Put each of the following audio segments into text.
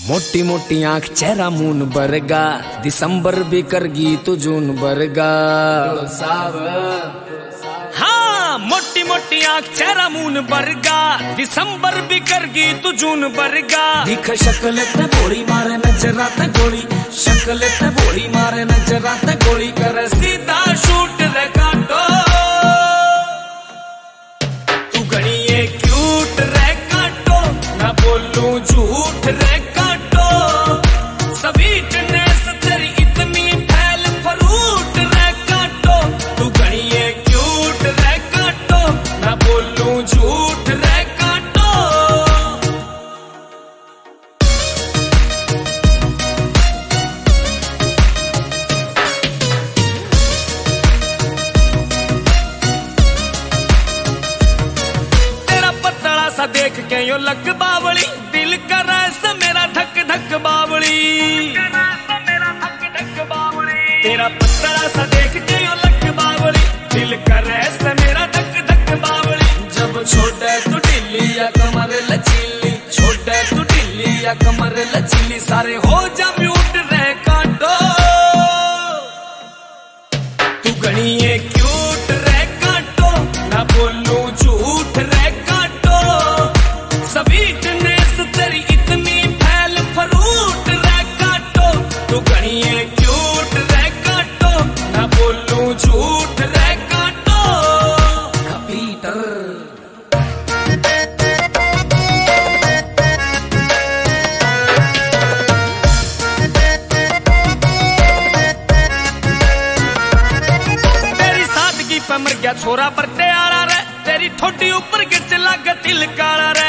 मोटी मोटी आंख चेहरा मून बरगा, दिसंबर भी करगी तो जून बरगा। हाँ, मोटी मोटी आंख चेहरा मून बरगा, दिसंबर भी करगी तो जून बरगा। दिख शक्ल ते भोली मारे नजरा ते गोली, शक्ल ते भोली मारे नजरा ते गोली। कर सीधा शूट रे काटो, तू घणी ये क्यूट रे काटो, ना बोलूं झूठ रे काटो। स्वीटनेस तेरी इतनी फैल फ्रूट रे काटो, तू घणी ये क्यूट रे काटो, ना बोलूं झूठ रे काटो। तेरा पतला सा देख के यो लग बावली, दिल कर ऐसा मेरा धक धक बावली। तेरा पतला सा देख के यो लग बावली, दिल कर ऐसा मेरा धक धक बावली। जब छोटे तो ढीली या कमर लचीली, छोटे तो ढीली या कमर लचीली, सारे हो जा म्यूट रे काटो, तू घणी ये क्यूट रे काटो, ना बोलूं झूठ रे काटो। स्वीटनेस तेरी इतनी फैल फ्रूट रे काटो, तू घणी ये क्यूट रे काटो, ना बोलूं झूठ रे काटो। कपीटर तेरी सादगी पे मर गया छोरा बरते आला रे, तेरी ठोडी ऊपर गिच लग तिल काला रे।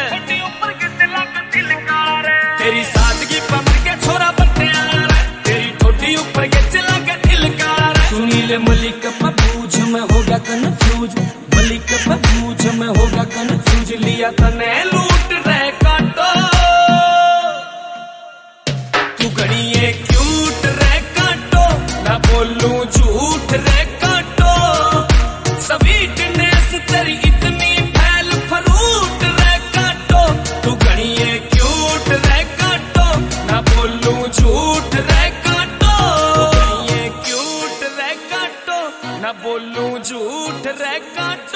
तेरी सादगी पे मर गया छोरा बरते आला रे, तेरी ठोडी ऊपर गिच लग तिल काला रे। सुनील मलिक पे बूझ में हो गया कन्फ्यूज, मलिक पे बूझ में हो गया कन्फ्यूज। लिया तने लूट रे काटो, तू घणी ये क्यूट रे काटो, ना बोलूं झूठ रे काटो। स्वीटनेस तेरी इतनी फैल फ्रूट रे काटो, तू घणी ये क्यूट रे काटो, ना बोलूं झूठ रे काटो। तू घणी ये क्यूट रे काटो, ना बोलूं झूठ रे काटो।